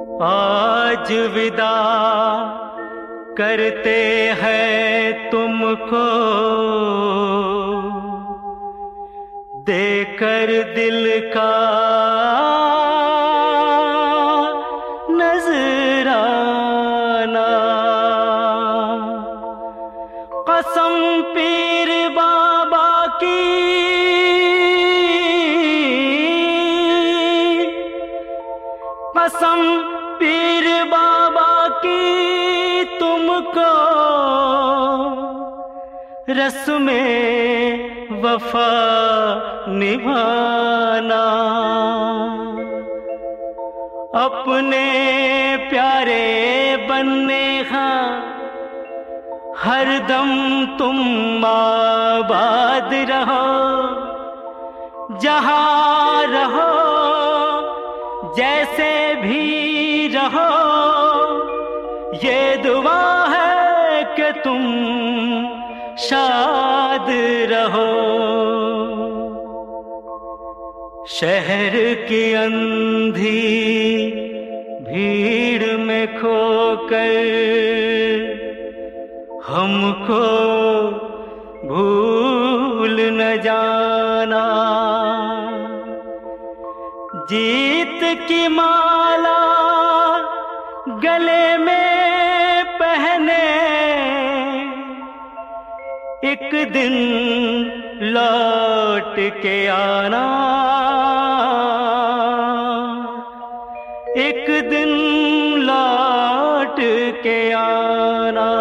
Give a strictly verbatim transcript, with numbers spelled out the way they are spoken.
आज विदा करते हैं तुमको, देकर दिल का नजराना। कसम पीर बाबा की, कसम पीर बाबा की तुमको रस्में वफा निभाना। अपने प्यारे बनने का हरदम तुम आबाद रहो, जहाँ रहो जैसे भी रहो। ये दुआ है कि तुम शाद रहो। शहर की अंधी भीड़ में खोकर हमको भूल न जाना। जीत की माला गले में पहने एक दिन लौट के आना। एक दिन लौट के आना।